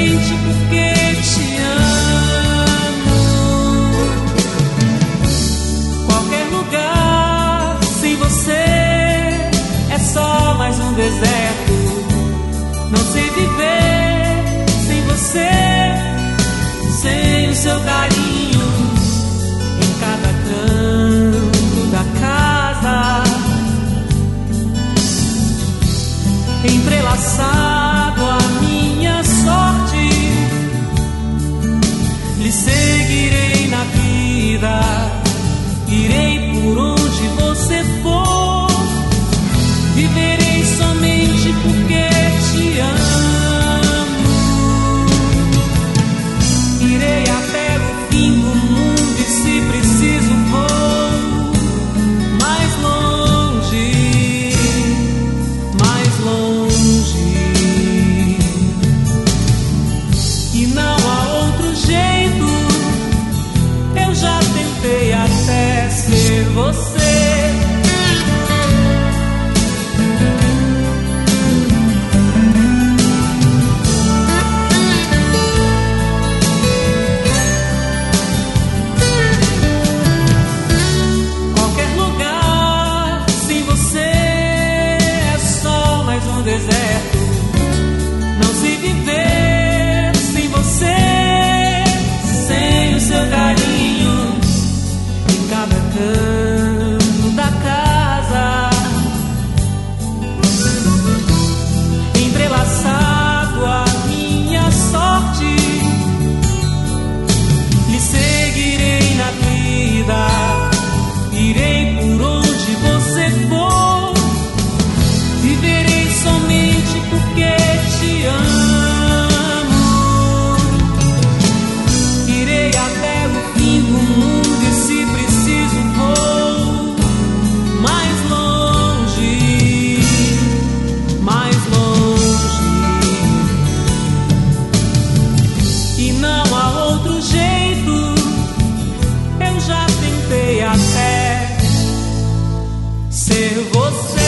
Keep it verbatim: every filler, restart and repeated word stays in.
somente porque te amo. Qualquer lugar sem você é só mais um deserto. Não sei viver sem você, sem o seu carinho em cada canto da casa, entrelaçado a minha sorte. Lhe seguirei na vida, irei por onde você for, viverei somente porque te amo. Irei até o fim do mundo e, se preciso, vou mais longe, mais longe. E não há outro jeito, eu já tentei até ser você. Deserto, não sei viver sem você, sem o seu carinho em cada canto da casa, entrelaçado a minha sorte. Lhe seguirei na vida, irei por onde você for, viverei somente porque te amo. Irei até o fim do mundo e, se preciso, vou mais longe, mais longe. E não há outro jeito, eu já tentei até ser você.